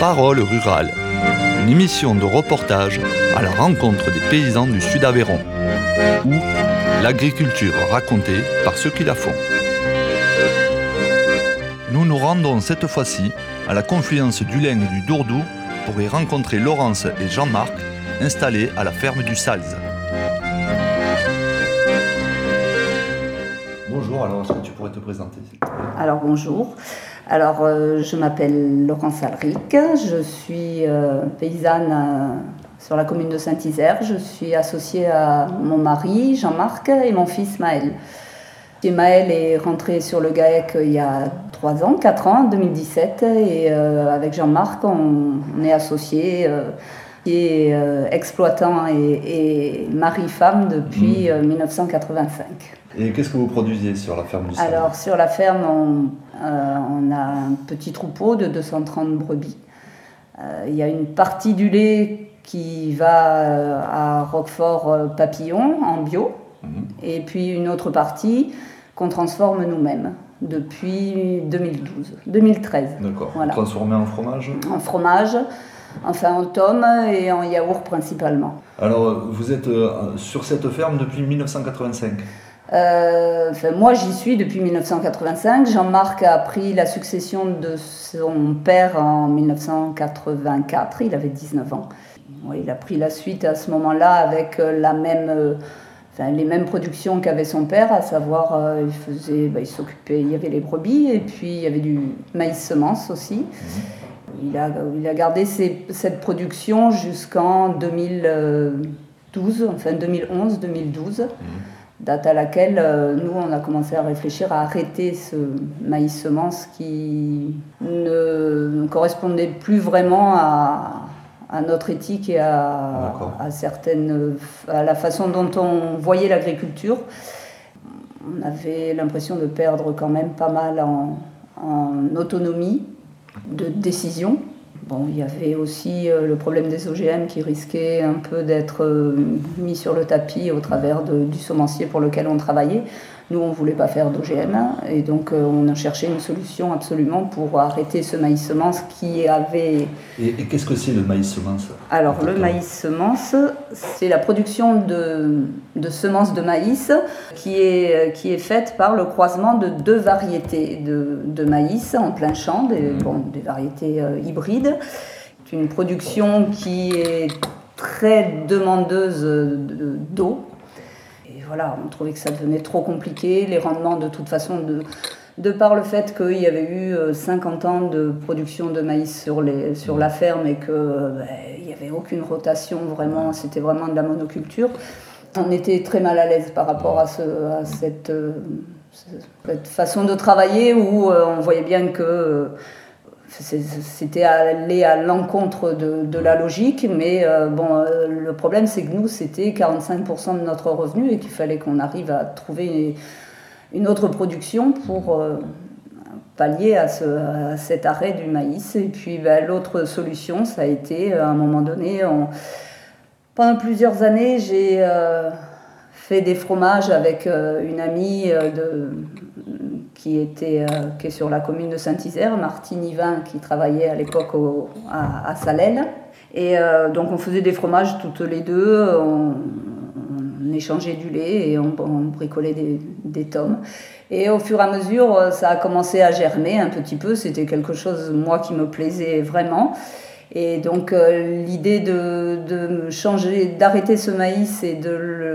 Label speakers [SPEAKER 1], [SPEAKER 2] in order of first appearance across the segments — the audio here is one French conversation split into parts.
[SPEAKER 1] Parole rurale, une émission de reportage à la rencontre des paysans du Sud-Aveyron, ou l'agriculture racontée par ceux qui la font. Nous nous rendons cette fois-ci à la confluence du Lain et du Dourdou pour y rencontrer Laurence et Jean-Marc, installés à la ferme du Salz. Bonjour, alors est-ce que tu pourrais te présenter s'il te plaît ?
[SPEAKER 2] Alors bonjour, je m'appelle Laurence Alric, je suis paysanne sur la commune de Saint-Isère, je suis associée à mon mari Jean-Marc et mon fils Maël. Et Maël est rentré sur le GAEC il y a 4 ans, en 2017, et avec Jean-Marc on est associés, et exploitant et mari-femme depuis 1985.
[SPEAKER 1] Et qu'est-ce que vous produisez sur la ferme du Salz ?
[SPEAKER 2] Alors sur la ferme, on a un petit troupeau de 230 brebis. Il y a une partie du lait qui va à Roquefort-Papillon en bio, et puis une autre partie qu'on transforme nous-mêmes depuis 2013.
[SPEAKER 1] D'accord.
[SPEAKER 2] Voilà.
[SPEAKER 1] Transformé en fromage ? En
[SPEAKER 2] fromage, enfin en tome et en yaourt principalement.
[SPEAKER 1] Alors vous êtes sur cette ferme depuis 1985 ?
[SPEAKER 2] Moi j'y suis depuis 1985. Jean-Marc a pris la succession de son père en 1984, il avait 19 ans. Il a pris la suite à ce moment-là avec les mêmes productions qu'avait son père, à savoir il s'occupait, il y avait les brebis et puis il y avait du maïs semence aussi. Il a gardé cette production jusqu'en 2011-2012. Date à laquelle nous on a commencé à réfléchir à arrêter ce maïs semence qui ne correspondait plus vraiment à notre éthique et à la façon dont on voyait l'agriculture. On avait l'impression de perdre quand même pas mal en autonomie de décision. Bon, il y avait aussi le problème des OGM qui risquait un peu d'être mis sur le tapis au travers du semencier pour lequel on travaillait. Nous, on ne voulait pas faire d'OGM et donc on a cherché une solution absolument pour arrêter ce maïs semence qui avait...
[SPEAKER 1] Et qu'est-ce que c'est le maïs semence ?
[SPEAKER 2] Alors, le maïs semence, c'est la production de semences de maïs qui est faite par le croisement de 2 variétés de maïs en plein champ, des variétés hybrides. C'est une production qui est très demandeuse d'eau. Et voilà, on trouvait que ça devenait trop compliqué. Les rendements, de toute façon, de par le fait qu'il y avait eu 50 ans de production de maïs sur la ferme et qu'il n'y avait aucune rotation, vraiment, c'était vraiment de la monoculture. On était très mal à l'aise par rapport à cette façon de travailler où on voyait bien que c'était aller à l'encontre de la logique, mais le problème c'est que nous c'était 45% de notre revenu et qu'il fallait qu'on arrive à trouver une autre production pour pallier à cet arrêt du maïs. Et puis l'autre solution, ça a été à un moment donné, pendant plusieurs années, j'ai fait des fromages avec une amie qui est sur la commune de Saint-Isère, Martine Yvain, qui travaillait à l'époque à Salelles. Et donc on faisait des fromages toutes les deux, on échangeait du lait et on bricolait des tomes. Et au fur et à mesure, ça a commencé à germer un petit peu, c'était quelque chose, moi, qui me plaisait vraiment. Et donc l'idée de changer, d'arrêter ce maïs et de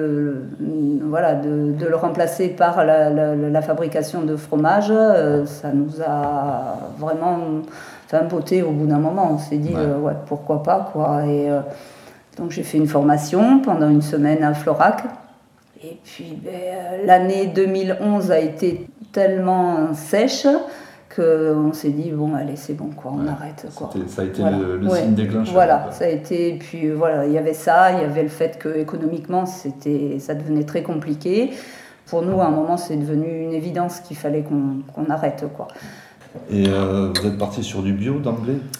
[SPEAKER 2] le remplacer par la fabrication de fromage, ça nous a vraiment fait un beauté au bout d'un moment. On s'est dit pourquoi pas quoi. Et donc j'ai fait une formation pendant une semaine à Florac. Et puis l'année 2011 a été tellement sèche qu'on s'est dit allez c'est bon quoi, on arrête quoi.
[SPEAKER 1] Ça a été le signe déclencheur.
[SPEAKER 2] Voilà, ça a été, et puis il y avait ça, il y avait le fait que économiquement ça devenait très compliqué. Pour nous à un moment c'est devenu une évidence qu'il fallait qu'on arrête quoi.
[SPEAKER 1] Et vous êtes parti sur du bio d'emblée ?
[SPEAKER 2] Oui,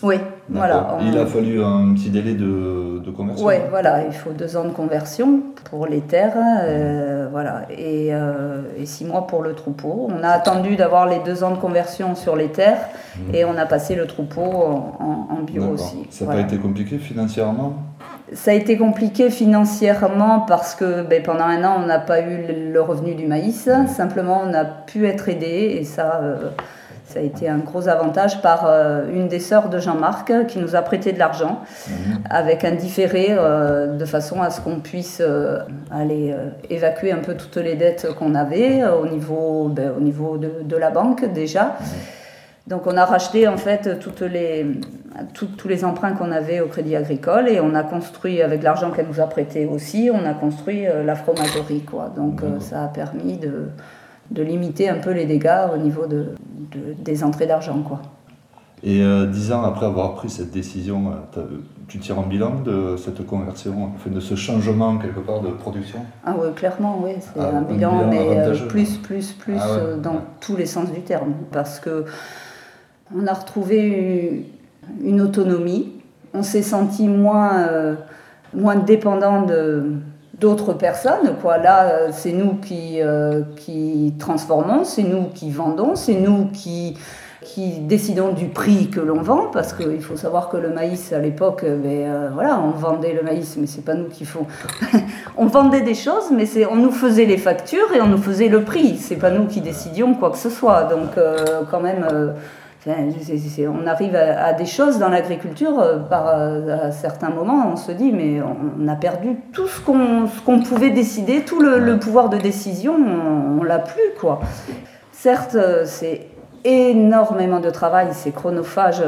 [SPEAKER 2] Voilà,
[SPEAKER 1] Il a fallu un petit délai de conversion.
[SPEAKER 2] Oui, voilà, il faut 2 ans de conversion pour les terres, voilà, et 6 mois pour le troupeau. On a attendu d'avoir les 2 ans de conversion sur les terres et on a passé le troupeau en bio aussi.
[SPEAKER 1] Ça n'a pas été compliqué financièrement?
[SPEAKER 2] Ça a été compliqué financièrement parce que pendant un an, on n'a pas eu le revenu du maïs. Simplement, on a pu être aidé et ça a été un gros avantage par une des sœurs de Jean-Marc qui nous a prêté de l'argent avec un différé de façon à ce qu'on puisse aller évacuer un peu toutes les dettes qu'on avait au niveau de la banque déjà. Donc on a racheté en fait tous les emprunts qu'on avait au Crédit Agricole et on a construit, avec l'argent qu'elle nous a prêté aussi, on a construit la fromagerie, quoi. Donc ça a permis de limiter un peu les dégâts au niveau des entrées d'argent, quoi.
[SPEAKER 1] Et 10 ans après avoir pris cette décision, tu tires un bilan de cette conversion, enfin de ce changement quelque part de production?
[SPEAKER 2] Ah oui, clairement, oui, c'est un bilan, mais plus dans tous les sens du terme, parce que on a retrouvé une autonomie, on s'est senti moins dépendant d'autres personnes, quoi. Là, c'est nous qui transformons, c'est nous qui vendons, c'est nous qui décidons du prix que l'on vend, parce qu'il faut savoir que le maïs à l'époque, voilà, on vendait le maïs, mais c'est pas nous qui font. On vendait des choses, mais on nous faisait les factures et on nous faisait le prix. C'est pas nous qui décidions quoi que ce soit. Donc quand même. On arrive à des choses dans l'agriculture, à certains moments, on se dit, mais on a perdu tout ce qu'on pouvait décider, tout le pouvoir de décision, on l'a plus, quoi. Certes, c'est énormément de travail, c'est chronophage,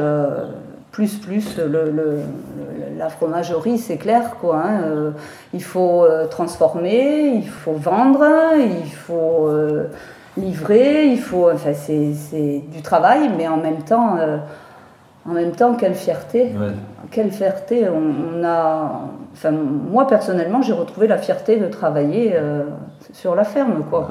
[SPEAKER 2] la fromagerie, c'est clair, quoi. Il faut transformer, il faut vendre, il faut... livrer, c'est du travail, mais en même temps, quelle fierté, on a. Enfin, moi personnellement, j'ai retrouvé la fierté de travailler sur la ferme, quoi,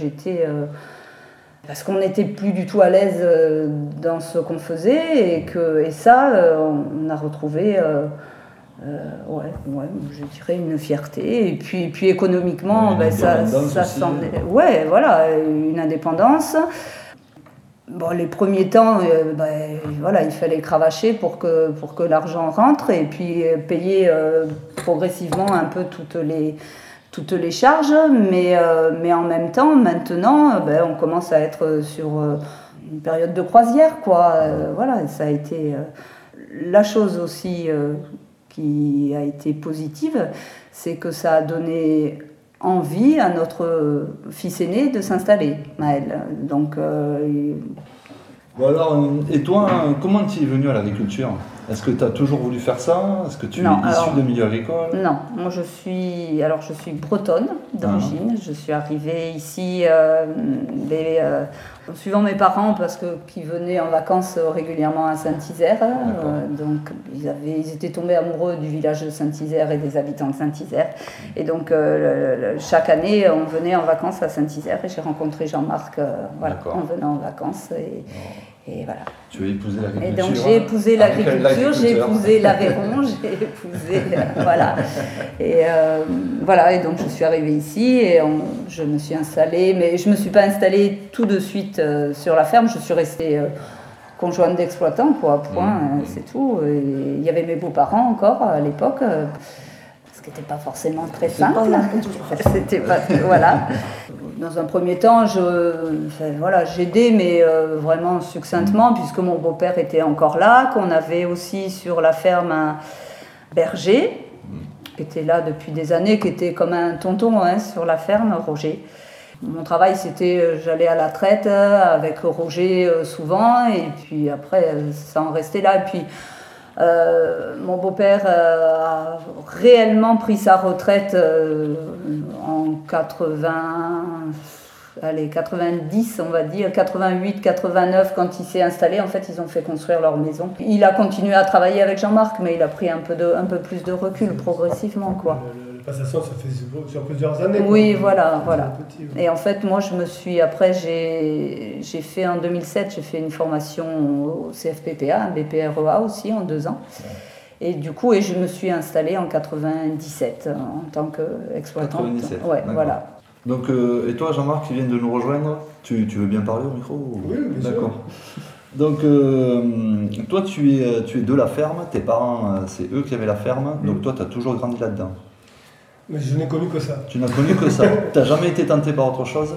[SPEAKER 2] parce qu'on n'était plus du tout à l'aise dans ce qu'on faisait et ça, on a retrouvé. Je dirais une fierté et puis économiquement ça s'en est, voilà, une indépendance. Bon, les premiers temps il fallait cravacher pour que l'argent rentre et puis payer progressivement un peu toutes les charges, mais en même temps maintenant on commence à être sur une période de croisière, quoi. Voilà, ça a été la chose aussi qui a été positive, c'est que ça a donné envie à notre fils aîné de s'installer, Maël. Donc,
[SPEAKER 1] Bon alors, et toi, comment tu es venu à l'agriculture? Est-ce que tu as toujours voulu faire ça? Est-ce que tu es issu de milieu agricole?
[SPEAKER 2] Non, moi je suis bretonne d'origine. Je suis arrivée ici suivant mes parents qui venaient en vacances régulièrement à Saint-Isère. Donc ils étaient tombés amoureux du village de Saint-Isère et des habitants de Saint-Isère. Et donc chaque année on venait en vacances à Saint-Isère et j'ai rencontré Jean-Marc en venant en vacances. Et voilà.
[SPEAKER 1] Tu as épousé l'agriculture.
[SPEAKER 2] Et donc j'ai épousé l'agriculture, j'ai épousé l'Aveyron, j'ai épousé voilà. Et voilà, et donc je suis arrivée ici et je me suis installée, mais je me suis pas installée tout de suite sur la ferme. Je suis restée conjointe d'exploitant, quoi. Point, c'est tout. Et il y avait mes beaux-parents encore à l'époque. Ce qui n'était pas forcément très simple. C'était pas, voilà. Dans un premier temps, j'aidais, mais vraiment succinctement, puisque mon beau-père était encore là, qu'on avait aussi sur la ferme un berger, qui était là depuis des années, qui était comme un tonton sur la ferme, Roger. Mon travail, c'était, j'allais à la traite avec Roger souvent, et puis après, ça en restait là. Et puis, mon beau-père a réellement pris sa retraite en 90, on va dire, 88, 89, quand il s'est installé. En fait, ils ont fait construire leur maison. Il a continué à travailler avec Jean-Marc, mais il a pris un peu plus de recul progressivement, quoi.
[SPEAKER 3] Le De toute façon, ça fait sur plusieurs années.
[SPEAKER 2] Oui,
[SPEAKER 3] quoi.
[SPEAKER 2] voilà.
[SPEAKER 3] Petit, ouais.
[SPEAKER 2] Et en fait, moi, après, j'ai fait en 2007, j'ai fait une formation au CFPPA, un BPREA aussi, en 2 ans. Et du coup, je me suis installée en 97 en tant qu'exploitante.
[SPEAKER 1] 97,
[SPEAKER 2] ouais,
[SPEAKER 1] d'accord.
[SPEAKER 2] voilà.
[SPEAKER 1] Donc, et toi, Jean-Marc, qui viens de nous rejoindre, tu veux bien parler au micro ou...
[SPEAKER 3] Oui, bien sûr.
[SPEAKER 1] D'accord. Donc, toi, tu es de la ferme, tes parents, c'est eux qui avaient la ferme, donc toi, tu as toujours grandi là-dedans.
[SPEAKER 3] Mais je n'ai connu que ça.
[SPEAKER 1] Tu n'as connu que ça. Tu n'as jamais été tenté par autre chose?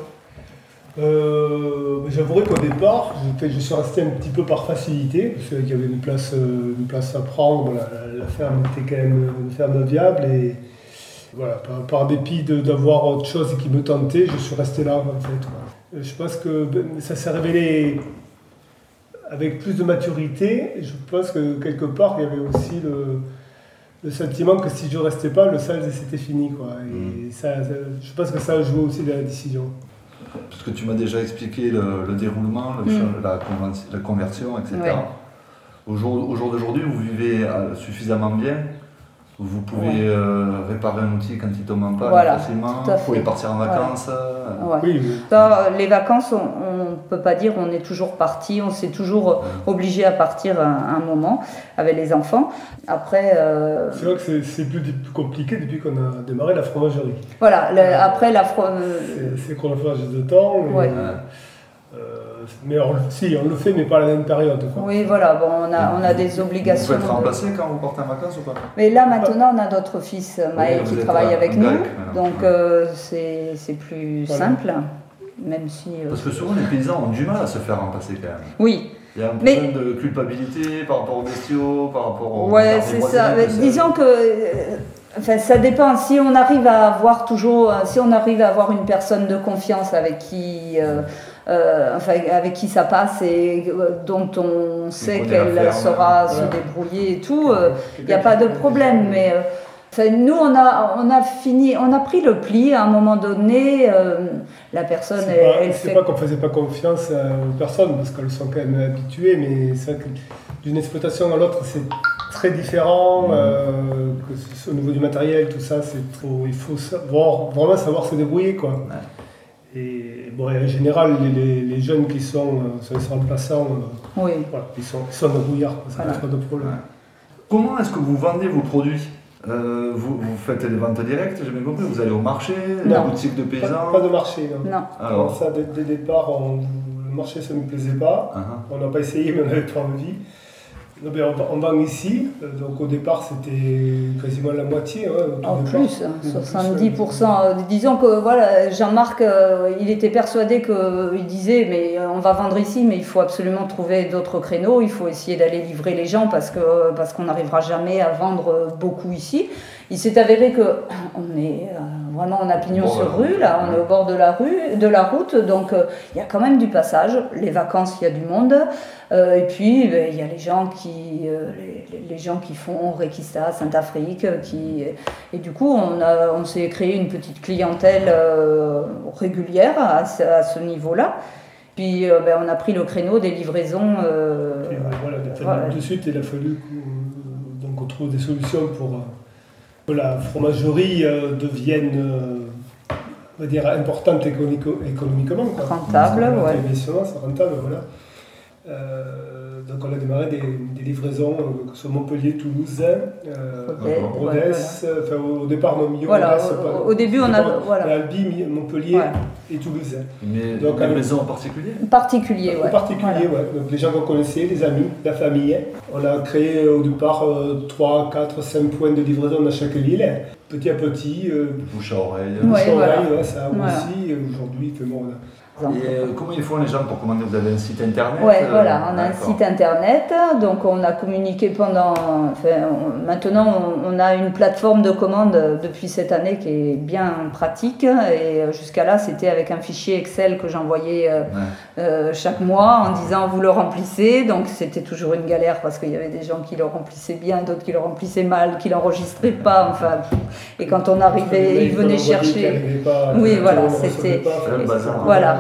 [SPEAKER 3] J'avouerai qu'au départ, je suis resté un petit peu par facilité, parce qu'il y avait une place à prendre. Voilà, la ferme était quand même une ferme viable, et voilà, par dépit d'avoir autre chose qui me tentait, je suis resté là en fait. Quoi. Je pense que ça s'est révélé avec plus de maturité. Je pense que quelque part, il y avait aussi le sentiment que si je ne restais pas, le sale c'était fini. Quoi. Et je pense que ça a joué aussi dans la décision.
[SPEAKER 1] Parce que tu m'as déjà expliqué le déroulement, la conversion, etc.
[SPEAKER 2] Ouais.
[SPEAKER 1] Au jour d'aujourd'hui, vous vivez suffisamment bien. Vous pouvez réparer un outil quand il tombe en panne facilement. Vous pouvez partir en vacances.
[SPEAKER 2] Ouais.
[SPEAKER 3] Oui.
[SPEAKER 2] Ça, les vacances, on ne peut pas dire on est toujours parti, on s'est toujours obligé à partir à un moment avec les enfants. Après,
[SPEAKER 3] c'est vrai que c'est plus compliqué depuis qu'on a démarré la fromagerie.
[SPEAKER 2] Voilà, après la
[SPEAKER 3] c'est chronophage de temps.
[SPEAKER 2] Ouais.
[SPEAKER 3] Mais on le fait, mais pas à la même période. Quoi.
[SPEAKER 2] Oui, voilà, bon, on a des obligations.
[SPEAKER 1] Vous pouvez être remplacé quand vous partez en vacances ou pas?
[SPEAKER 2] Mais là, maintenant, on a notre fils Maël qui travaille avec nous, donc c'est plus simple, même si...
[SPEAKER 1] Parce que souvent, les paysans ont du mal à se faire remplacer quand même.
[SPEAKER 2] Oui.
[SPEAKER 1] Il y a un problème de culpabilité par rapport aux bestiaux, par rapport aux...
[SPEAKER 2] Ouais, c'est ça. Disons que... Enfin, ça dépend. Si on arrive à avoir une personne de confiance avec qui ça passe et dont on sait qu'elle saura se débrouiller et tout, il n'y a pas de problème. Mais nous, on a pris le pli à un moment donné. La personne,
[SPEAKER 3] c'est pas qu'on faisait pas confiance aux personnes parce qu'elles sont quand même habituées, mais c'est vrai que d'une exploitation à l'autre, c'est très différent. Que ce soit au niveau du matériel, tout ça, il faut vraiment savoir se débrouiller, quoi. Ouais. Et bon, en général, les jeunes qui sont remplaçants, voilà, ils sont débrouillards, ça n'a pas de problème. Ouais.
[SPEAKER 1] Comment est-ce que vous vendez vos produits? Vous faites des ventes directes, j'ai bien compris, vous allez au marché, la boutique de paysans?
[SPEAKER 3] Pas de marché, non.
[SPEAKER 1] Alors
[SPEAKER 3] ça, dès le départ, le marché, ça ne nous plaisait pas. On n'a pas essayé, mais on n'avait pas envie. On vend ici, donc au départ c'était quasiment la moitié.
[SPEAKER 2] En plus, 70%. Disons que voilà, Jean-Marc, il était persuadé il disait mais on va vendre ici, mais il faut absolument trouver d'autres créneaux, il faut essayer d'aller livrer les gens parce qu'on n'arrivera jamais à vendre beaucoup ici. Il s'est avéré qu'on est vraiment en pignon sur rue, là, on est au bord de la route, donc il y a quand même du passage. Les vacances, il y a du monde, et puis il y a les gens qui font Requista, Saint-Afrique, et du coup on s'est créé une petite clientèle régulière à ce niveau-là. Puis on a pris le créneau des livraisons.
[SPEAKER 3] De suite, il a fallu qu'on trouve des solutions pour que la fromagerie devienne, on va dire, importante économiquement. Quoi.
[SPEAKER 2] Rentable,
[SPEAKER 3] c'est rentable, voilà. Donc on a démarré des livraisons, que ce soit Montpellier, Toulouse, Rodez, au départ Nomillon,
[SPEAKER 2] au début on a
[SPEAKER 3] Albi, Montpellier et Toulouse.
[SPEAKER 1] Mais donc une maison en particulier?
[SPEAKER 2] Particulier,
[SPEAKER 3] ouais. Particulier, ouais. Donc les gens qu'on connaissait, les amis, la famille. On a créé au départ 3, 4, 5 points de livraison dans chaque ville. Petit à petit.
[SPEAKER 1] Bouche à oreille.
[SPEAKER 3] Ça a aussi. Et aujourd'hui,
[SPEAKER 1] Et comment ils font les gens pour commander? Vous avez un site internet?
[SPEAKER 2] Oui, voilà, on a un site internet, donc on a communiqué maintenant on a une plateforme de commande depuis cette année qui est bien pratique, et jusqu'à là c'était avec un fichier Excel que j'envoyais chaque mois en disant vous le remplissez, donc c'était toujours une galère parce qu'il y avait des gens qui le remplissaient bien, d'autres qui le remplissaient mal, qui l'enregistraient pas, et quand on arrivait, ils venaient chercher. Oui, voilà, c'était... Voilà.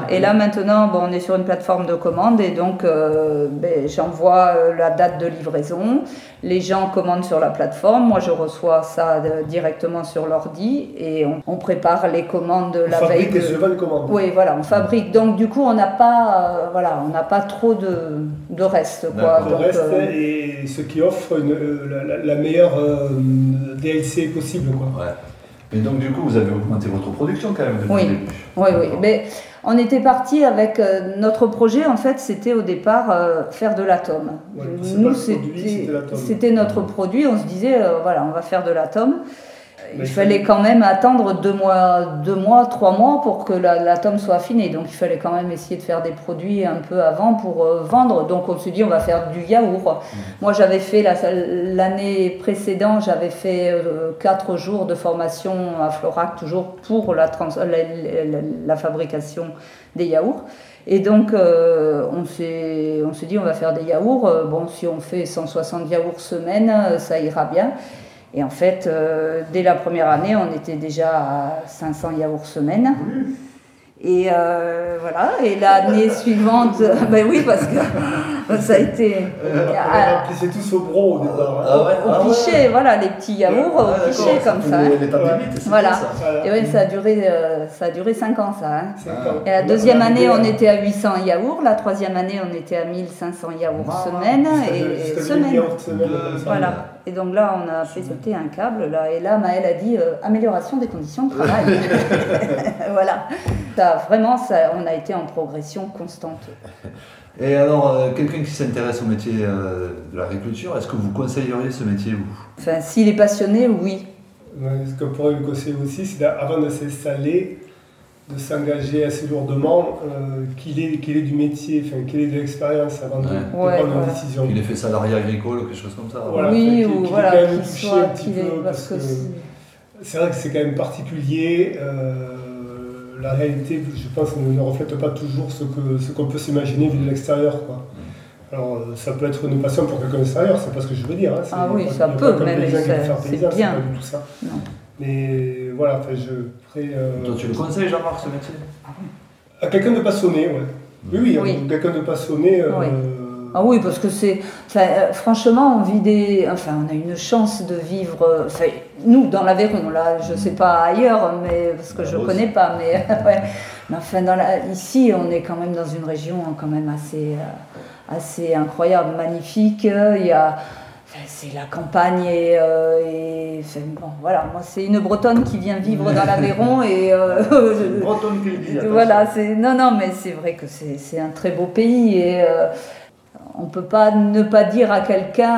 [SPEAKER 2] Et là maintenant, bon, on est sur une plateforme de commande et donc j'envoie la date de livraison. Les gens commandent sur la plateforme. Moi, je reçois ça directement sur l'ordi et on prépare les commandes la veille.
[SPEAKER 3] Fabrique et se vend les commandes.
[SPEAKER 2] Oui, voilà, on fabrique. Donc du coup, on n'a pas, on n'a pas trop de reste, quoi.
[SPEAKER 3] De reste et ce qui offre la meilleure DLC possible, quoi.
[SPEAKER 1] Ouais. Et donc du coup, vous avez augmenté votre production quand même depuis le début.
[SPEAKER 2] Oui. Mais on était parti avec notre projet, en fait, c'était au départ faire de l'atome.
[SPEAKER 3] Ouais,
[SPEAKER 2] Nous, c'était notre produit. On se disait, on va faire de l'atome. Il fallait quand même attendre 2 mois, 3 mois pour que l'atome soit affiné. Donc il fallait quand même essayer de faire des produits un peu avant pour vendre. Donc on s'est dit on va faire du yaourt. Moi j'avais fait l'année précédente, j'avais fait 4 jours de formation à Florac toujours pour la fabrication des yaourts. Et donc on s'est dit on va faire des yaourts. Bon, si on fait 160 yaourts semaine, ça ira bien. Et en fait, dès la première année, on était déjà à 500 yaourts semaine. Et voilà, et l'année suivante, ben oui, parce que ça a été...
[SPEAKER 3] on remplissait tous au bro au départ.
[SPEAKER 2] Au pichet, voilà, les petits yaourts au pichet comme ça. Voilà, et oui, ça a duré 5 ans ça. Hein. Et la deuxième année, on était à 800 yaourts, la troisième année, on était à 1500 yaourts semaine. Voilà. Et donc là, on a fait sauter un câble, là, et là, Maëlle a dit amélioration des conditions de travail. Voilà. On a été en progression constante.
[SPEAKER 1] Et alors, quelqu'un qui s'intéresse au métier de l'agriculture, est-ce que vous conseilleriez ce métier, vous ?
[SPEAKER 2] Enfin, s'il est passionné, oui.
[SPEAKER 3] Ce qu'on pourrait lui conseiller aussi, c'est avant de s'installer, de s'engager assez lourdement, qu'il ait du métier, qu'il ait de l'expérience avant de prendre une décision.
[SPEAKER 1] Qu'il ait fait salarié agricole ou quelque chose comme ça.
[SPEAKER 2] Voilà, oui, ou voilà, qu'il soit...
[SPEAKER 3] Parce que c'est vrai que c'est quand même particulier. La réalité, je pense, ne reflète pas toujours ce qu'on peut s'imaginer vu de l'extérieur, quoi. Alors, ça peut être une passion pour quelqu'un d'extérieur, c'est pas ce que je veux dire. Hein.
[SPEAKER 2] Ah oui, ça peut, même c'est bien.
[SPEAKER 3] C'est pas du tout ça. Non. Mais voilà,
[SPEAKER 1] Toi, tu le conseilles, Jean-Marc, ce métier ?
[SPEAKER 3] À quelqu'un de passionné, ouais. Oui. Quelqu'un de passionné.
[SPEAKER 2] Ah oui, parce que franchement, on a une chance de vivre. Nous, dans l'Aveyron, là, je sais pas ailleurs, mais parce que je connais pas, mais Mais enfin, ici, on est quand même dans une région quand même assez incroyable, magnifique. Il y a, c'est la campagne bon, voilà, moi c'est une Bretonne qui vient vivre dans l'Aveyron et
[SPEAKER 1] c'est une Bretonne qui le dit.
[SPEAKER 2] Voilà, non, mais c'est vrai que c'est un très beau pays et on peut pas dire à quelqu'un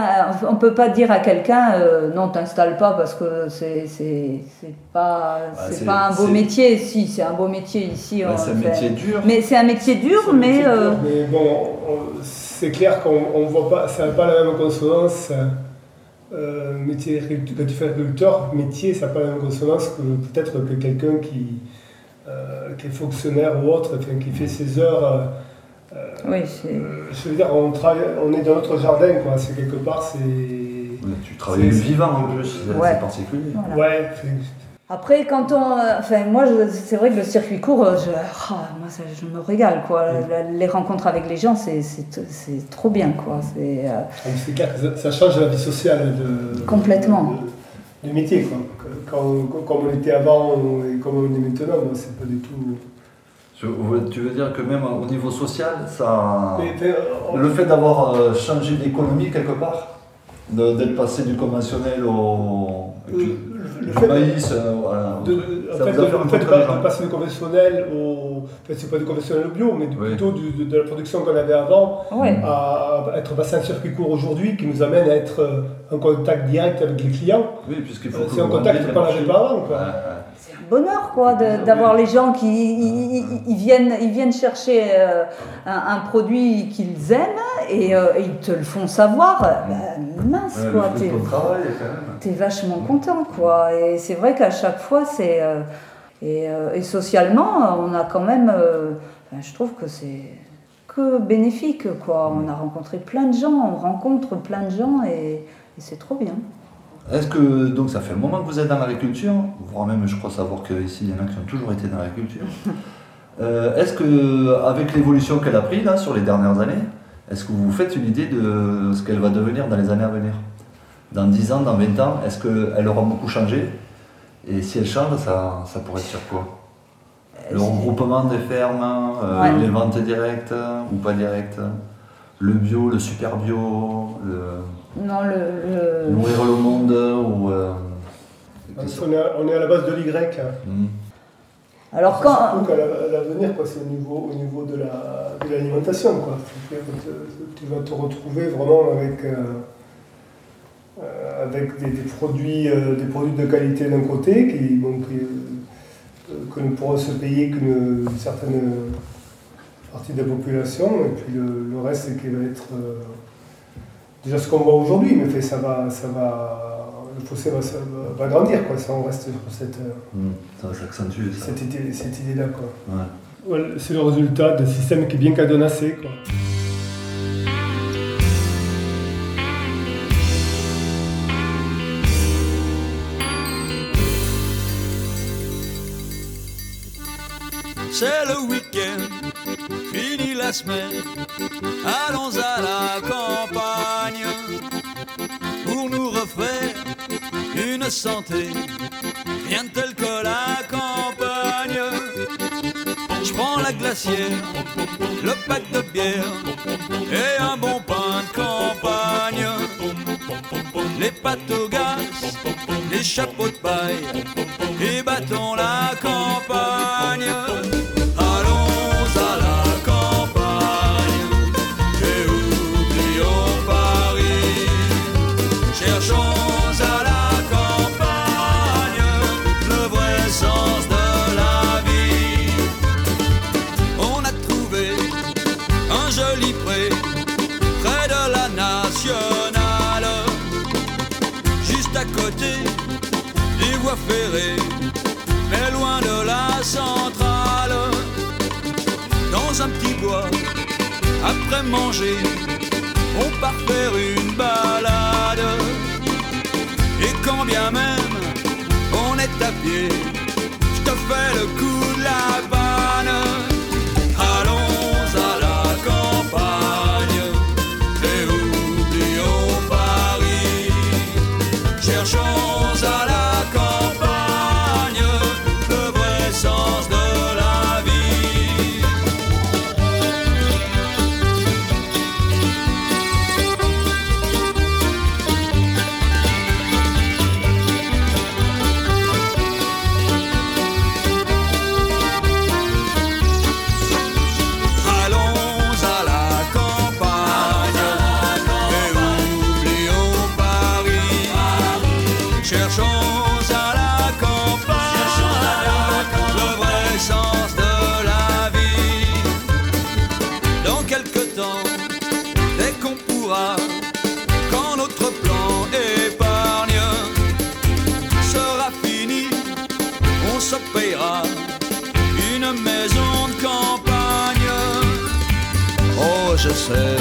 [SPEAKER 2] non, t'installes pas parce que c'est pas un beau métier. Si, c'est un beau métier ici.
[SPEAKER 1] C'est un métier dur.
[SPEAKER 2] Mais c'est un métier dur, mais
[SPEAKER 3] bon, c'est clair qu'on voit pas, ça n'a pas la même consonance. Métier, quand tu fais agriculteur, métier, ça n'a pas la même consonance que peut-être que quelqu'un qui est fonctionnaire ou autre, qui fait ses heures.
[SPEAKER 2] Oui,
[SPEAKER 3] je veux dire, on est dans notre jardin, quoi. C'est quelque part, c'est.
[SPEAKER 1] Tu travailles le vivant en plus, c'est particulier.
[SPEAKER 2] Voilà. Ouais. Après, quand moi, c'est vrai que le circuit court, je me régale, quoi. Les rencontres avec les gens, c'est trop bien, quoi.
[SPEAKER 3] C'est clair que ça change la vie sociale
[SPEAKER 2] complètement.
[SPEAKER 3] Du métier, quoi. Comme on était avant et comme on est maintenant, c'est pas du tout.
[SPEAKER 1] Tu veux dire que même au niveau social, le fait d'avoir changé d'économie quelque part, d'être passé du conventionnel au maïs,
[SPEAKER 3] le fait de passer du conventionnel c'est pas du conventionnel au bio, mais plutôt de la production qu'on avait avant, à être passé un circuit court aujourd'hui qui nous amène à être en contact direct avec les clients.
[SPEAKER 1] Oui, puisqu'il faut
[SPEAKER 3] c'est un contact qu'on n'avait pas avant, quoi.
[SPEAKER 2] C'est un bonheur, quoi, d'avoir les gens qui viennent chercher un produit qu'ils aiment et ils te le font savoir. Mince, quoi, t'es vachement content, quoi. Et c'est vrai qu'à chaque fois, et socialement, on a quand même, je trouve que c'est que bénéfique, quoi. On a rencontré plein de gens, on rencontre plein de gens et c'est trop bien.
[SPEAKER 1] Est-ce que, donc ça fait un moment que vous êtes dans l'agriculture, voire même je crois savoir qu'ici il y en a qui ont toujours été dans l'agriculture. Est-ce que, avec l'évolution qu'elle a pris là, sur les dernières années, est-ce que vous vous faites une idée de ce qu'elle va devenir dans les années à venir? Dans 10 ans, dans 20 ans, est-ce qu'elle aura beaucoup changé? Et si elle change, ça pourrait être sur quoi? Le regroupement des fermes, les ventes directes ou pas directes, le bio, le super bio, nourrir le monde ou...
[SPEAKER 3] on est à la base de l'Y.
[SPEAKER 2] Alors
[SPEAKER 3] surtout qu'à l'avenir, c'est au niveau de l'alimentation. Tu vas te retrouver vraiment avec des produits de qualité d'un côté que ne pourra se payer qu'une certaine partie de la population, et puis le reste qui va être déjà ce qu'on voit aujourd'hui, mais le fossé va grandir, ça on reste sur
[SPEAKER 1] ça va s'accentuer,
[SPEAKER 3] cette idée-là. Ouais, c'est le résultat d'un système qui est bien cadenassé.
[SPEAKER 4] C'est le week-end, fini la semaine, allons à la campagne pour nous refaire une santé, rien de tel que la campagne. Je prends la glacière, le pack de bière et un bon pain de campagne. Les pâtes au gaz, les chapeaux de paille et battons la campagne. Des voies ferrées, mais loin de la centrale. Dans un petit bois, après manger, on part faire une balade. Et quand bien même on est à pied, je te fais le coup de la panne. Allons à la campagne et oublions Paris. Cherchons à la campagne le vrai sens de la vie. Allons à la campagne et oublions Paris. Cherchons à la campagne le vrai sens de la vie. Dans quelque temps, dès qu'on pourra, quand notre plan épargne sera fini, on se payera une maison de campagne. Oh, je sais,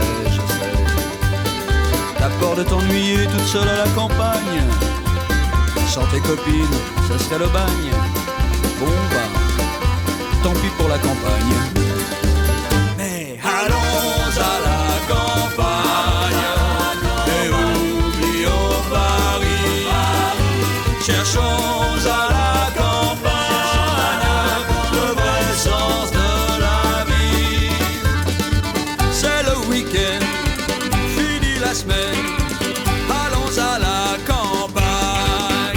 [SPEAKER 4] t'as peur de t'ennuyer toute seule à la campagne. Sans tes copines, ça serait le bagne. Bon tant pis pour la campagne. Mais allons à la campagne et oublions Paris. Cherchons à la campagne le vrai sens de la vie. C'est le week-end, fini la semaine, allons à la campagne.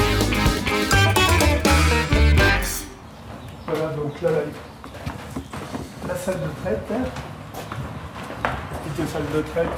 [SPEAKER 3] Voilà, donc là, la salle de traite, petite salle de traite.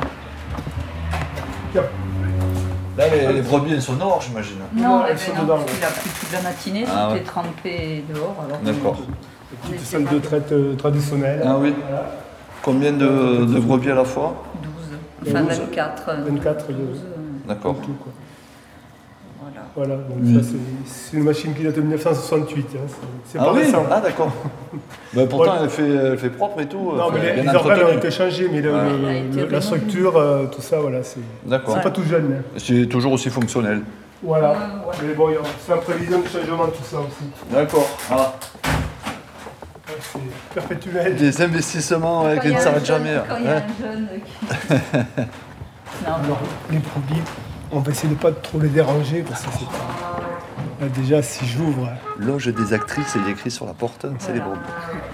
[SPEAKER 1] Là, les brebis, elles sont dehors, j'imagine.
[SPEAKER 2] Non,
[SPEAKER 3] elles sont dedans.
[SPEAKER 2] Il a plu toute la matinée, tout est trempé dehors.
[SPEAKER 1] D'accord.
[SPEAKER 3] Petite salle de traite traditionnelle.
[SPEAKER 1] Ah oui.
[SPEAKER 3] Voilà.
[SPEAKER 1] Combien de brebis à la fois?
[SPEAKER 2] 12. Enfin 24.
[SPEAKER 3] 24, 12.
[SPEAKER 1] D'accord.
[SPEAKER 3] Tout, quoi.
[SPEAKER 2] Voilà.
[SPEAKER 3] Voilà, donc ça c'est une machine qui date de 1968, c'est pas
[SPEAKER 1] oui.
[SPEAKER 3] récent.
[SPEAKER 1] Ah d'accord. Pourtant elle fait propre et tout.
[SPEAKER 3] Non mais les organes ont été changés, mais la structure, tout ça, voilà, c'est pas tout jeune.
[SPEAKER 1] C'est toujours aussi fonctionnel.
[SPEAKER 3] Voilà, mais bon, c'est en prévision de changement tout ça aussi.
[SPEAKER 1] D'accord. Ah.
[SPEAKER 3] c'est perpétuel.
[SPEAKER 1] Des investissements qui ne s'arrêtent jamais.
[SPEAKER 2] Quand il y a un jeune qui... Non.
[SPEAKER 3] Alors, les brebis, on va essayer de ne pas trop les déranger parce que c'est pas... Là, déjà, si j'ouvre...
[SPEAKER 1] Loge des actrices, il est écrit sur la porte, c'est les brebis.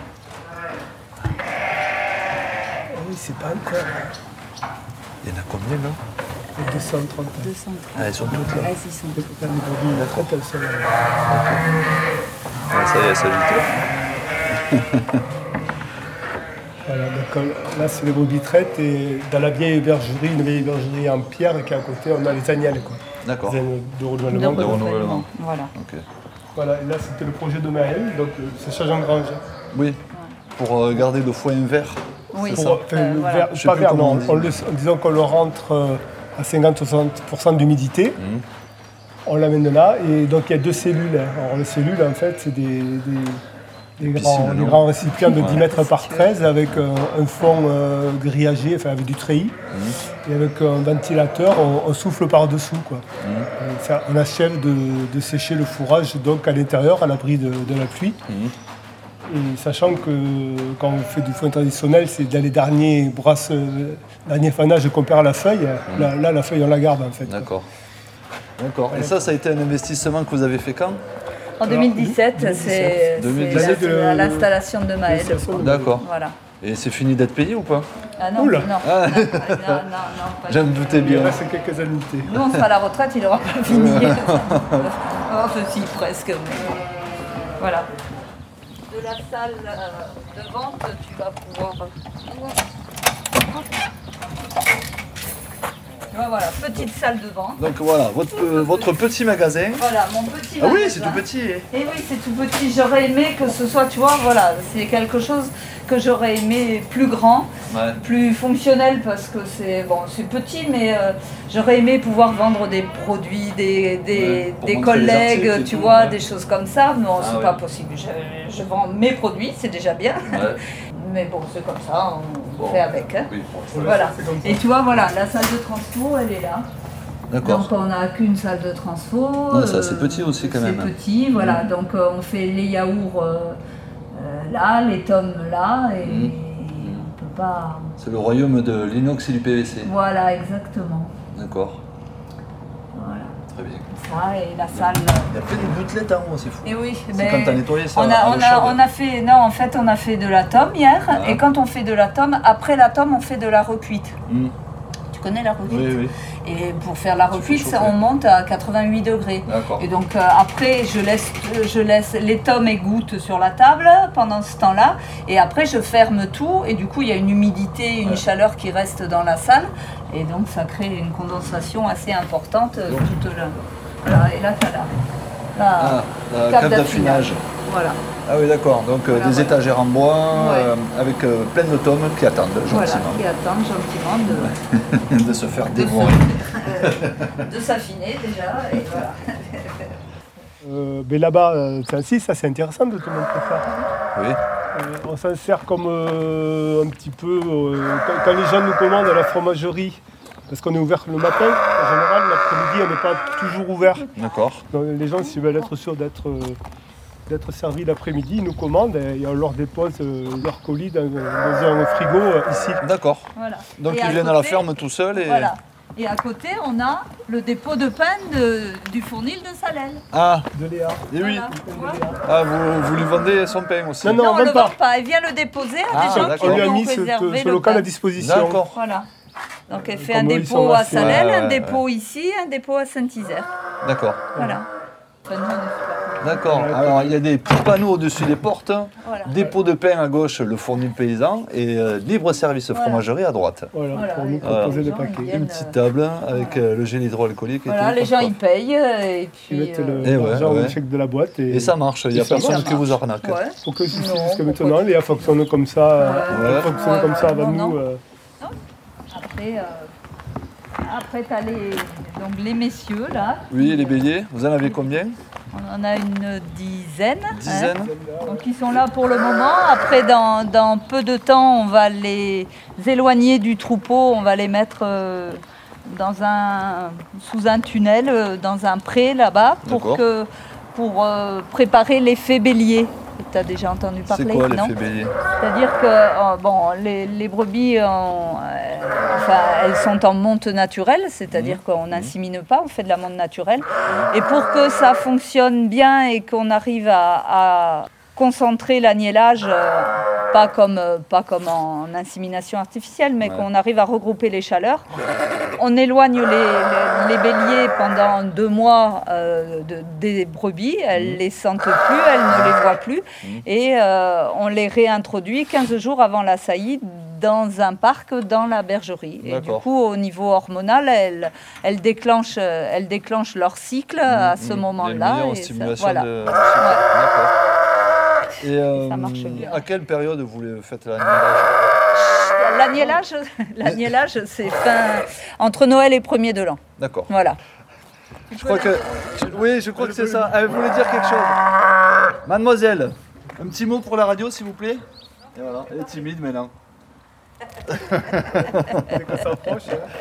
[SPEAKER 3] Oui, c'est pas encore...
[SPEAKER 1] Il y en a combien là?
[SPEAKER 3] 230.
[SPEAKER 2] 230.
[SPEAKER 1] Ah, elles sont toutes là.
[SPEAKER 2] Ah, ils sont toutes.
[SPEAKER 3] Les brebis, la traite, elles sont là.
[SPEAKER 1] Ah, ça y est, ça s'ajoute.
[SPEAKER 3] Voilà, donc là, c'est les brebis traites et dans la vieille bergerie, une vieille bergerie en pierre qui est à côté, on a les agnelles, quoi.
[SPEAKER 1] D'accord.
[SPEAKER 3] Les agnelles de renouvellement.
[SPEAKER 1] De renouvellement.
[SPEAKER 2] Voilà.
[SPEAKER 1] Ok.
[SPEAKER 3] Voilà, et là, c'était le projet de Maël, donc c'est séchage en grange.
[SPEAKER 1] Oui, pour garder le foin vert.
[SPEAKER 2] Oui,
[SPEAKER 1] c'est
[SPEAKER 3] Pour,
[SPEAKER 1] ça.
[SPEAKER 3] le
[SPEAKER 2] voilà.
[SPEAKER 3] verre,
[SPEAKER 1] Je sais
[SPEAKER 3] pas
[SPEAKER 1] plus
[SPEAKER 3] vert,
[SPEAKER 1] comment
[SPEAKER 3] non,
[SPEAKER 1] on dit.
[SPEAKER 3] disons qu'on le rentre à 50-60% d'humidité. On l'amène là, et donc il y a 2 cellules. Alors les cellules, en fait, c'est des
[SPEAKER 1] piscines, non?
[SPEAKER 3] grands récipients de 10 mètres par 13 avec un fond grillagé, enfin avec du treillis. Et avec un ventilateur, on souffle par-dessous, quoi. Et ça, on achève de sécher le fourrage donc à l'intérieur, à l'abri de la pluie. Et sachant que quand on fait du foin traditionnel, c'est dans les derniers derniers fanages qu'on perd la feuille. Là, la feuille, on la garde, en fait.
[SPEAKER 1] D'accord. D'accord. Et ça a été un investissement que vous avez fait quand?
[SPEAKER 2] En 2017, c'est
[SPEAKER 1] 2017.
[SPEAKER 2] l'installation de Maël.
[SPEAKER 1] D'accord.
[SPEAKER 2] Voilà.
[SPEAKER 1] Et c'est fini d'être payé ou pas?
[SPEAKER 2] Ah non,
[SPEAKER 3] Oula.
[SPEAKER 2] non.
[SPEAKER 1] Ah.
[SPEAKER 2] Non, pas
[SPEAKER 1] Je me doutais
[SPEAKER 3] Il
[SPEAKER 1] bien.
[SPEAKER 3] reste quelques annuités.
[SPEAKER 2] Nous, on sera à la retraite, il n'aura pas fini. Enfin, si, presque. Mais... Voilà. De la salle de vente, tu vas pouvoir... Voilà, petite salle de vente.
[SPEAKER 1] Donc voilà, votre petit magasin.
[SPEAKER 2] Voilà, mon petit
[SPEAKER 1] Ah oui,
[SPEAKER 2] magasin.
[SPEAKER 1] c'est tout petit.
[SPEAKER 2] Et oui, c'est tout petit. J'aurais aimé que ce soit, tu vois, voilà, c'est quelque chose que j'aurais aimé plus grand, plus fonctionnel, parce que c'est petit, mais j'aurais aimé pouvoir vendre des produits, des collègues,
[SPEAKER 1] articles,
[SPEAKER 2] tu
[SPEAKER 1] tout,
[SPEAKER 2] vois,
[SPEAKER 1] ouais.
[SPEAKER 2] des choses comme ça. Non, c'est
[SPEAKER 1] ouais.
[SPEAKER 2] pas possible. Je vends mes produits, c'est déjà bien.
[SPEAKER 1] Ouais.
[SPEAKER 2] Mais bon, c'est comme ça, on fait avec. Hein.
[SPEAKER 1] Oui.
[SPEAKER 2] Voilà.
[SPEAKER 3] c'est comme ça.
[SPEAKER 2] Et tu vois, voilà, la salle de transfo, elle est là.
[SPEAKER 1] D'accord.
[SPEAKER 2] Donc on n'a qu'une salle de transfo.
[SPEAKER 1] Non, c'est assez petit aussi quand même.
[SPEAKER 2] C'est petit, voilà. Donc on fait les yaourts là, les tomes là, et on peut pas...
[SPEAKER 1] C'est le royaume de l'inox et du PVC.
[SPEAKER 2] Voilà, exactement.
[SPEAKER 1] D'accord.
[SPEAKER 2] Voilà.
[SPEAKER 1] Très bien.
[SPEAKER 2] Ça, et la salle...
[SPEAKER 1] Il y a fait des gouttelettes en haut, c'est fou.
[SPEAKER 2] Et oui,
[SPEAKER 1] C'est quand t'as nettoyé ça.
[SPEAKER 2] on a fait... Non, en fait, on a fait de la tome hier, et quand on fait de la tome, après la tome, on fait de la recuite. Tu connais la recuite?
[SPEAKER 1] Oui, oui.
[SPEAKER 2] Et pour faire la recuite,
[SPEAKER 1] chauffer.
[SPEAKER 2] on monte à 88 degrés.
[SPEAKER 1] D'accord.
[SPEAKER 2] Et donc après, je laisse les tomes égouttes sur la table pendant ce temps-là. Et après, je ferme tout. Et du coup, il y a une humidité, une chaleur qui reste dans la salle. Et donc, ça crée une condensation assez importante toute là. Voilà. Et là, tu as
[SPEAKER 1] la cave d'affinage.
[SPEAKER 2] Voilà.
[SPEAKER 1] Ah oui, d'accord. Donc
[SPEAKER 2] Voilà,
[SPEAKER 1] des
[SPEAKER 2] voilà.
[SPEAKER 1] étagères en bois
[SPEAKER 2] Ouais.
[SPEAKER 1] avec plein de tomes qui attendent
[SPEAKER 2] Voilà,
[SPEAKER 1] gentiment
[SPEAKER 2] qui attendent gentiment
[SPEAKER 1] de se faire dévorer.
[SPEAKER 2] de s'affiner déjà. Et voilà.
[SPEAKER 3] Mais là-bas, ça c'est intéressant de te montrer ça.
[SPEAKER 1] Oui.
[SPEAKER 3] On s'en sert comme un petit peu quand les gens nous commandent à la fromagerie, parce qu'on est ouvert le matin, en général, l'après-midi on n'est pas toujours ouvert.
[SPEAKER 1] D'accord.
[SPEAKER 3] Donc, les gens, s'ils veulent être sûrs d'être servis l'après-midi, ils nous commandent et on leur dépose leur colis dans un frigo ici.
[SPEAKER 1] D'accord.
[SPEAKER 2] Voilà.
[SPEAKER 1] Donc
[SPEAKER 2] Et
[SPEAKER 1] ils
[SPEAKER 2] à
[SPEAKER 1] viennent à la
[SPEAKER 2] côté,
[SPEAKER 1] ferme tout seuls et...
[SPEAKER 2] Voilà. Et à côté, on a le dépôt de pain du fournil de Salelles.
[SPEAKER 1] Ah,
[SPEAKER 3] De Léa.
[SPEAKER 1] et oui.
[SPEAKER 2] Voilà, tu vois.
[SPEAKER 1] Ah, vous lui vendez son pain aussi?
[SPEAKER 3] Non,
[SPEAKER 2] Non, on
[SPEAKER 3] même
[SPEAKER 2] ne le
[SPEAKER 3] pas.
[SPEAKER 2] vend pas. Elle vient le déposer à
[SPEAKER 1] Ah,
[SPEAKER 2] des gens
[SPEAKER 1] d'accord.
[SPEAKER 2] qui
[SPEAKER 3] On lui a
[SPEAKER 2] ont
[SPEAKER 3] mis
[SPEAKER 2] réservé
[SPEAKER 3] ce
[SPEAKER 2] le
[SPEAKER 3] local
[SPEAKER 2] pain.
[SPEAKER 3] à disposition.
[SPEAKER 1] D'accord.
[SPEAKER 2] Voilà. Donc elle fait
[SPEAKER 3] Comme
[SPEAKER 2] un
[SPEAKER 3] eux, ils
[SPEAKER 2] dépôt
[SPEAKER 3] sont
[SPEAKER 2] à
[SPEAKER 3] assez-
[SPEAKER 2] Salelles,
[SPEAKER 1] Ouais,
[SPEAKER 2] un
[SPEAKER 1] ouais,
[SPEAKER 2] dépôt ici, un dépôt à Saint-Isère.
[SPEAKER 1] D'accord.
[SPEAKER 2] Voilà. Enfin, nous, on est super
[SPEAKER 1] D'accord. Alors il y a des petits panneaux au-dessus des portes.
[SPEAKER 2] Voilà.
[SPEAKER 1] Dépôt de pain à gauche, le fournil paysan, et libre service fromagerie à droite.
[SPEAKER 3] Voilà,
[SPEAKER 2] Voilà,
[SPEAKER 3] pour nous
[SPEAKER 2] les
[SPEAKER 3] proposer des
[SPEAKER 2] gens,
[SPEAKER 3] paquets.
[SPEAKER 2] ils viennent,
[SPEAKER 1] Une petite table avec le gel hydroalcoolique et
[SPEAKER 2] Voilà,
[SPEAKER 1] tout.
[SPEAKER 2] les gens ils payent et
[SPEAKER 3] Ils
[SPEAKER 2] puis.
[SPEAKER 3] mettent
[SPEAKER 1] Et ouais,
[SPEAKER 3] l'argent
[SPEAKER 1] ouais.
[SPEAKER 3] au chèque de la boîte.
[SPEAKER 1] Et ça marche, il n'y a
[SPEAKER 3] Et ça
[SPEAKER 1] personne
[SPEAKER 2] marche.
[SPEAKER 1] qui vous arnaque.
[SPEAKER 2] Ouais.
[SPEAKER 3] Aucun souci
[SPEAKER 2] Non,
[SPEAKER 3] jusqu'à
[SPEAKER 2] pourquoi
[SPEAKER 3] maintenant. Léa fonctionne comme ça.
[SPEAKER 2] Ouais.
[SPEAKER 3] Elle fonctionne
[SPEAKER 2] Ouais,
[SPEAKER 3] comme ça avant
[SPEAKER 2] non,
[SPEAKER 3] nous.
[SPEAKER 2] non. Après tu as les messieurs là.
[SPEAKER 1] Oui, les béliers, vous en avez combien?
[SPEAKER 2] On en a une dizaine.
[SPEAKER 1] Dizaine?
[SPEAKER 2] Donc ils sont là pour le moment. Après, dans peu de temps, on va les éloigner du troupeau. On va les mettre sous un tunnel, dans un pré là-bas, pour préparer l'effet bélier. Tu as déjà entendu parler,
[SPEAKER 1] c'est quoi
[SPEAKER 2] non?
[SPEAKER 1] l'effet bélier?
[SPEAKER 2] C'est-à-dire que les brebis, elles sont en monte naturelle, c'est-à-dire qu'on n'insémine pas, on fait de la monte naturelle. Et pour que ça fonctionne bien et qu'on arrive à concentrer l'agnellage, pas comme en insémination artificielle, mais qu'on arrive à regrouper les chaleurs, on éloigne les béliers pendant 2 mois des brebis, elles ne les sentent plus, elles ne les voient plus, et on les réintroduit 15 jours avant la saillie dans un parc, dans la bergerie. Et du coup, au niveau hormonal, elles déclenchent leur cycle à ce moment-là.
[SPEAKER 1] Les stimulation
[SPEAKER 2] voilà.
[SPEAKER 1] de... D'accord. Et
[SPEAKER 2] ça marche bien.
[SPEAKER 1] à quelle période vous faites l'agnellage?
[SPEAKER 2] L'agnellage, c'est entre Noël et 1er de l'an.
[SPEAKER 1] D'accord.
[SPEAKER 2] Voilà.
[SPEAKER 1] Je crois que c'est ça. Elle voulait dire quelque chose. Mademoiselle, un petit mot pour la radio, s'il vous plaît. Et voilà, elle est timide maintenant.
[SPEAKER 3] C'est qu'on s'approche.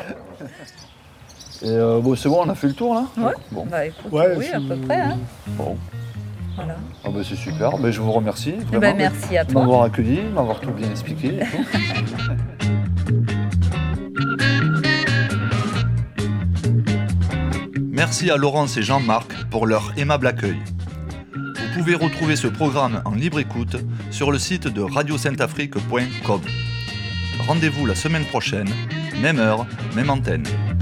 [SPEAKER 1] Et c'est bon, on a fait le tour là?
[SPEAKER 2] Ouais.
[SPEAKER 1] Bon.
[SPEAKER 2] Bah, écoute,
[SPEAKER 3] Ouais,
[SPEAKER 2] oui, à peu près. Hein.
[SPEAKER 1] Bon.
[SPEAKER 2] Voilà.
[SPEAKER 1] Ah bah c'est super, je vous remercie vraiment
[SPEAKER 2] merci à
[SPEAKER 1] de
[SPEAKER 2] toi.
[SPEAKER 1] m'avoir accueilli, m'avoir tout bien expliqué et tout. Merci à Laurence et Jean-Marc pour leur aimable accueil. Vous pouvez retrouver ce programme en libre écoute sur le site de radiosaintafrique.com. Rendez-vous la semaine prochaine, même heure, même antenne.